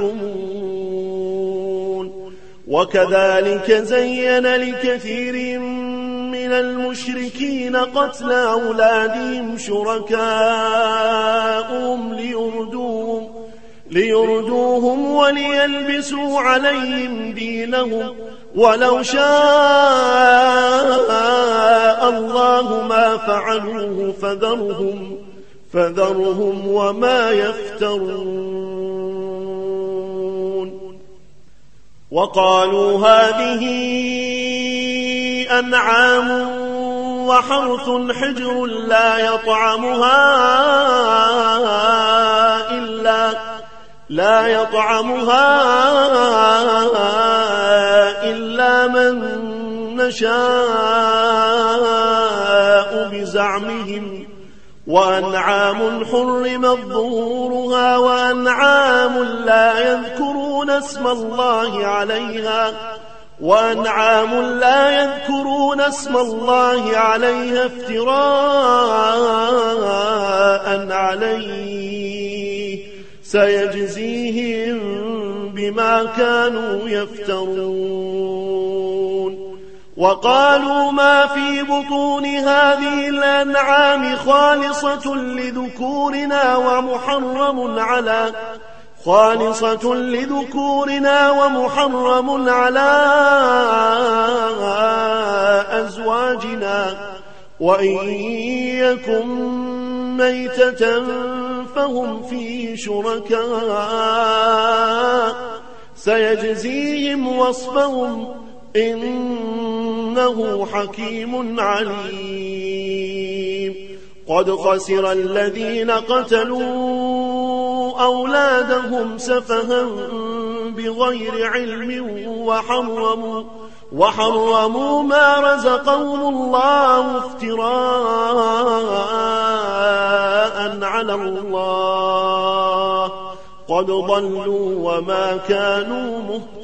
يحكمون. وكذلك زين لكثير من المشركين قتل أولادهم شركاؤهم ليردوهم وليلبسوا عليهم دينهم ولو شاء الله ما فعلوه فذرهم وما يفترون. وقالوا هذه أنعام وحرث حجر لا يطعمها إلا من نشاء بزعمهم وأنعام حرمت ظهورها وأنعام لا يذكرون اسم الله عليها افتراء عليه سيجزيهم بما كانوا يفترون. وقالوا ما في بطون هذه الأنعام خالصة لذكورنا ومحرم على أزواجنا وإن يكن ميتة فهم فيه شركاء سيجزيهم وصفهم إنه حكيم عليم. قد خسر الذين قتلوا أولادهم سفها بغير علم وحرموا ما رزقهم الله افتراء على الله قد ضلوا وما كانوا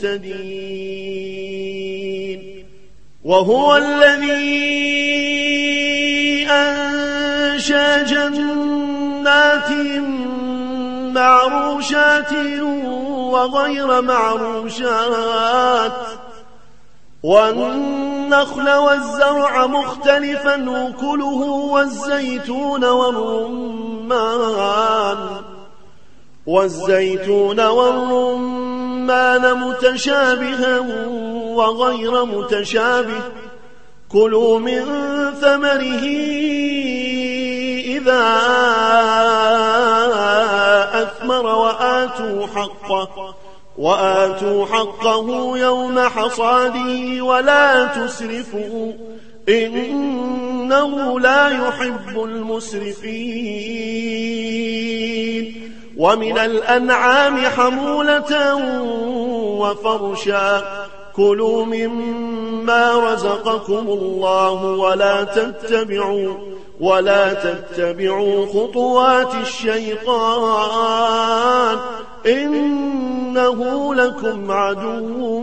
مهتدين. وهو الذي أنشأ جنات معروشات وغير معروشات والنخل والزرع مختلفا أكله والزيتون والرمان متشابها وغير متشابه كلوا من ثمره إذا أثمر وآتوا حقه يوم حصاده ولا تسرفوا إنه لا يحب المسرفين. ومن الأنعام حمولة وفرشا كلوا مما رزقكم الله ولا تتبعوا خطوات الشيطان إنه لكم عدو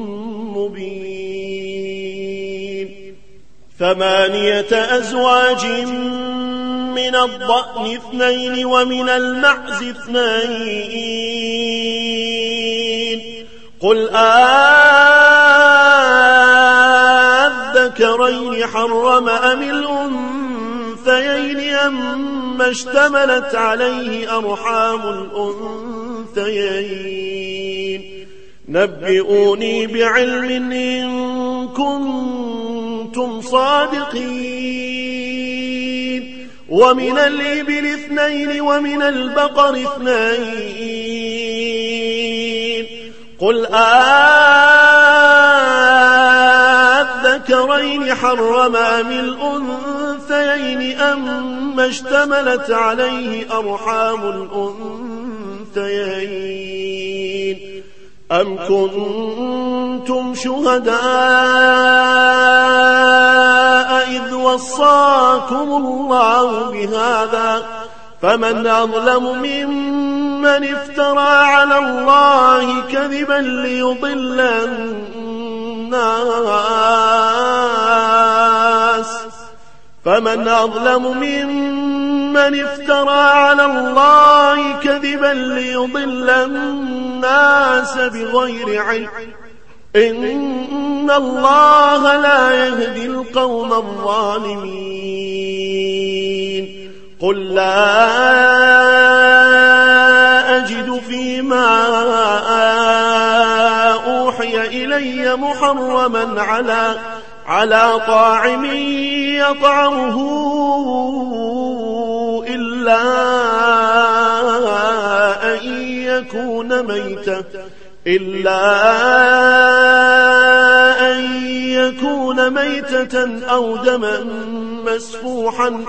مبين. 8 أزواج من الضأن 2 ومن المعز 2 قل أذكرين حرم أم الأنثيين أما اشتملت عليه أرحام الأنثيين نبئوني بعلم إن كنتم صادقين. ومن الإبل 2 ومن البقر 2 قل أذكرين حرم أم الأنثيين أما اشتملت عليه أرحام الأنثيين أم كنتم شهداء إذ وصاكم الله بهذا فمن أظلم ممن افترى على الله كذبا ليضل الناس فمن أظلم ممن افترى على الله كذبا ليضل الناس بغير علم إن الله لا يهدي القوم الظالمين. قل لا أجد فيما أوحي إلي محرما على طاعم يطعمه إلا إلا أن يكون ميتة أو دما مسفوحا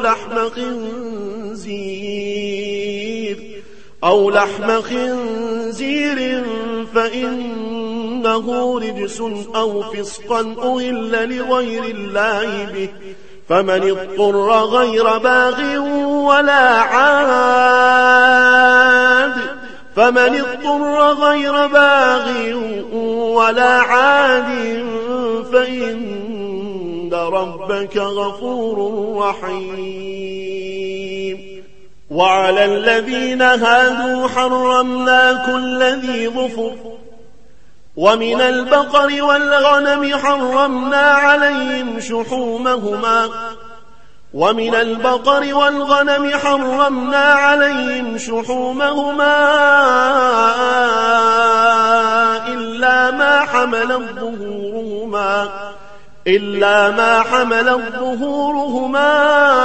أو لحم خنزير فإنه رجس أو فسقا أهل لغير الله به فمن اضطر غير باغ ولا عاد فإن ربك غفور رحيم. وعلى الذين هادوا حرمنا كل ذي ظفر ومن البقر والغنم حرمنا عليهم شحومهما إلا ما حملت ظهورهما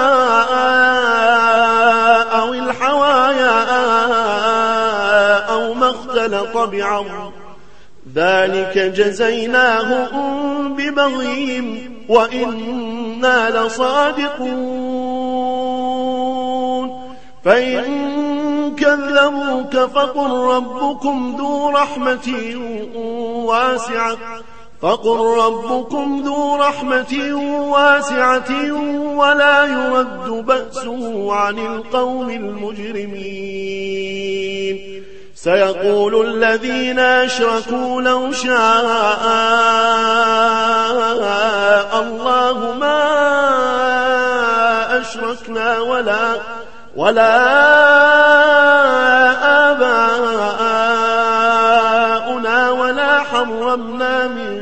أو الحوايا أو ما اختلط بعظم ذلك جزيناهم ببغيهم وإنا لصادقون. فإن كذبوك فقل ربكم ذو رحمة واسعة ولا يرد بأسه عن القوم المجرمين. سيقول الذين أشركوا لو شاء الله ما أشركنا ولا آباؤنا ولا حرمنا من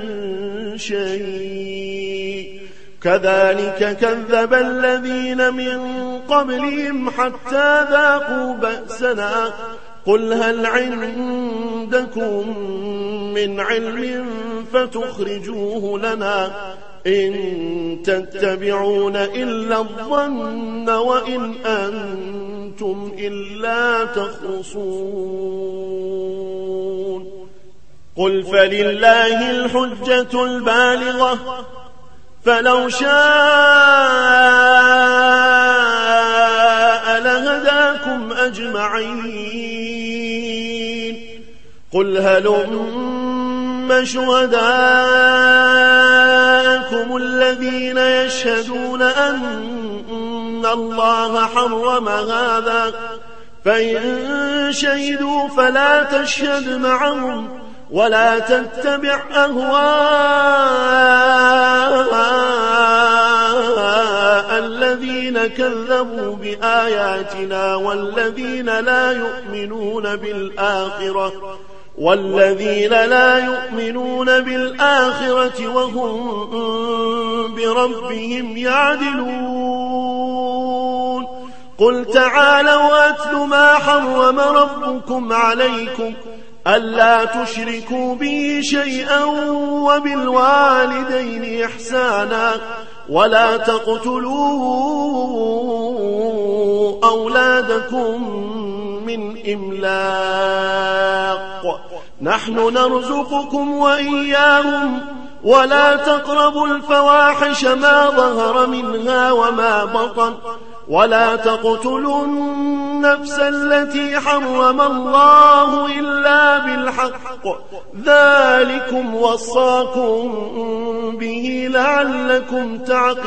شيء كذلك كذب الذين من قبلهم حتى ذاقوا بأسنا قل هل عندكم من علم فتخرجوه لنا إن تتبعون إلا الظن وإن أنتم إلا تخرصون. قل فلله الحجة البالغة فلو شاء لهداكم أجمعين. قل هلم شهداءكم الذين يشهدون أن الله حرم هذا فإن شهدوا فلا تشهد معهم ولا تتبع أهواء الذين كذبوا بآياتنا والذين لا يؤمنون بالآخرة وهم بربهم يعدلون. قل تعالوا أتل ما حرم ربكم عليكم ألا تشركوا به شيئا وبالوالدين إحسانا ولا تقتلوا أولادكم من إملاق نحن نرزقكم وإياهم ولا تقربوا الفواحش ما ظهر منها وما بطن ولا تقتلوا النفس التي حرم الله إلا بالحق ذلكم وصاكم به لعلكم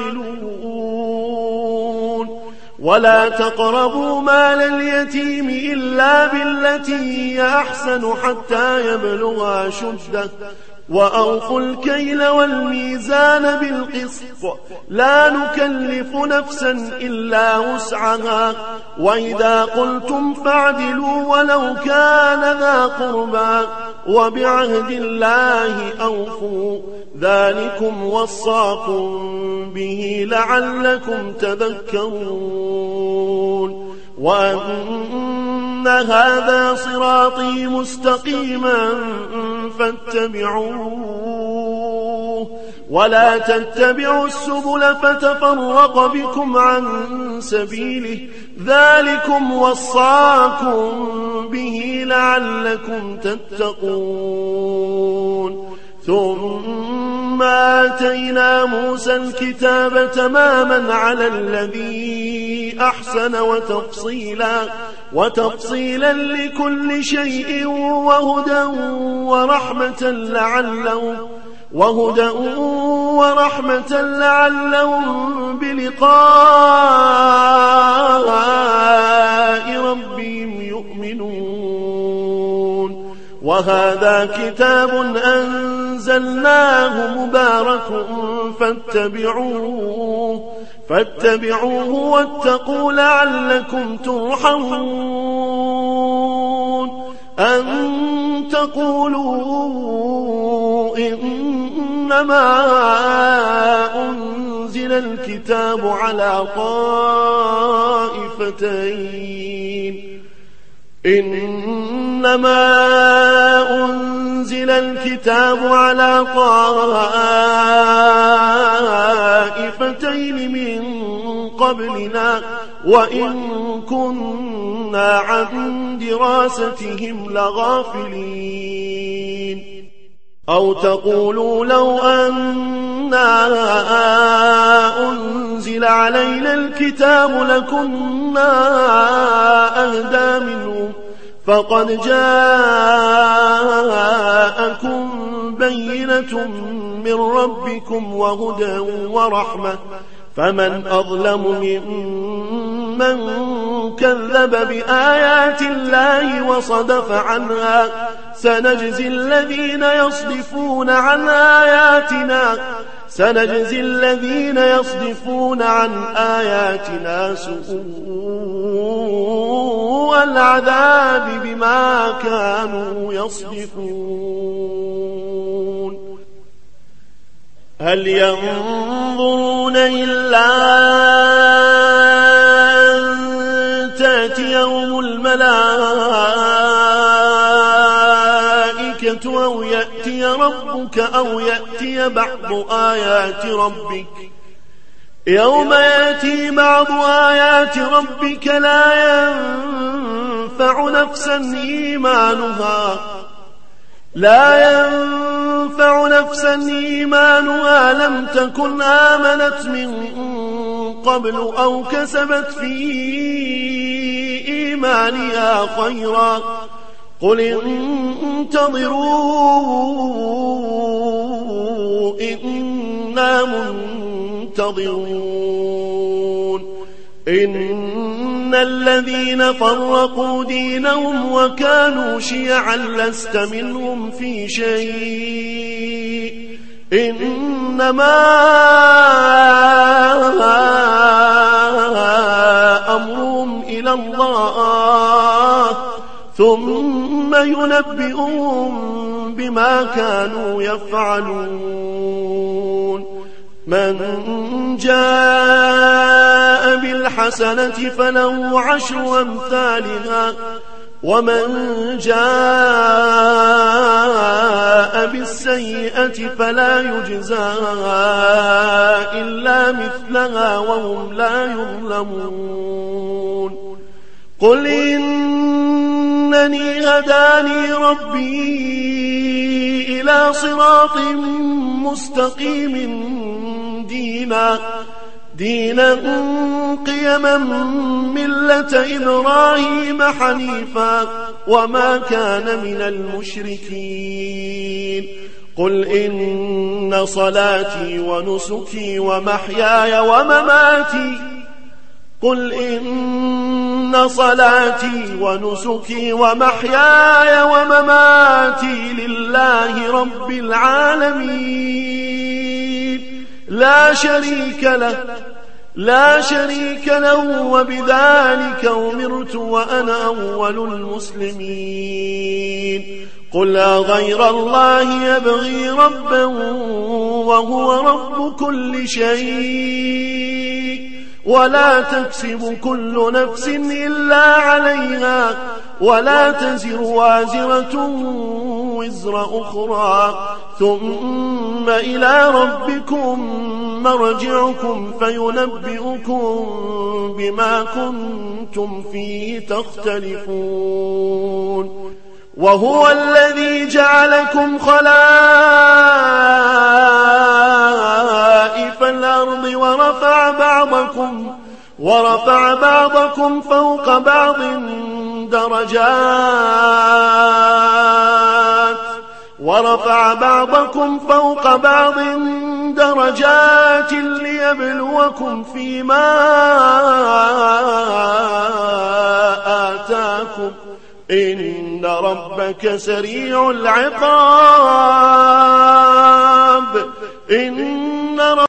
تعقلون. ولا تقربوا مال اليتيم إلا بالتي هي أحسن حتى يبلغ أشده وأوفوا الكيل والميزان بالقسط لا نكلف نفسا إلا وسعها وإذا قلتم فاعدلوا ولو كان ذا قربى وبعهد الله أوفوا ذلكم وصاكم به لعلكم تذكرون. وأن هذا صراطي مستقيما فاتبعوه ولا تتبعوا السبل فتفرق بكم عن سبيله ذلكم وصاكم به لعلكم تتقون ثم آتينا موسى الكتاب تماما على الذي أحسن وتفصيلا لكل شيء وهدى ورحمة لعلهم بلقاء ربهم يؤمنون وهذا كتاب أنزلناه مبارك فاتبعوه واتقوا لعلكم ترحمون أن تقولوا إنما أنزل الكتاب على طائفتين من قبلنا وإن كنا عن دراستهم لغافلين أو تقولوا لو أنا أنزل علينا الكتاب لكنا أهدى منه فقد جاءكم بينة من ربكم وهدى ورحمة فمن أظلم ممن كذب بآيات الله وصدف عنها سنجزي الذين يصدفون عن آياتنا سوء العذاب بما كانوا يصدفون هل ينظرون إلا أن تأتيهم الملائكة أو يأتي ربك أو يأتي بعض آيات ربك يوم يأتي بعض آيات ربك لا ينفع نفسا إيمانها لم تكن آمنت من قبل أو كسبت في إيمانها خيرا قل انتظروا إنا منتظرون إن الذين فرقوا دينهم وكانوا شيعا لست منهم في شيء إنما أمرهم إلى الله ثم ينبئهم بما كانوا يفعلون من جاء بالحسنة فله 10 أمثالها ومن جاء بالسيئة فلا يجزى إلا مثلها وهم لا يظلمون قل إنني هداني ربي إلى صراط مستقيم دينا قيما ملة إبراهيم حنيفا وما كان من المشركين قل إن صلاتي ونسكي ومحياي ومماتي لله رب العالمين لا شريك له وبذلك أمرت وأنا أول المسلمين قل غير الله يبغي ربا وهو رب كل شيء ولا تكسب كل نفس إلا عليها ولا تزر وازرة وزر أخرى ثم إلى ربكم مرجعكم فينبئكم بما كنتم فيه تختلفون وهو الذي جعلكم خلائف الأرض ورفع بعضكم فوق بعض درجات ليبلوكم فيما آتاكم إن ربك سريع العقاب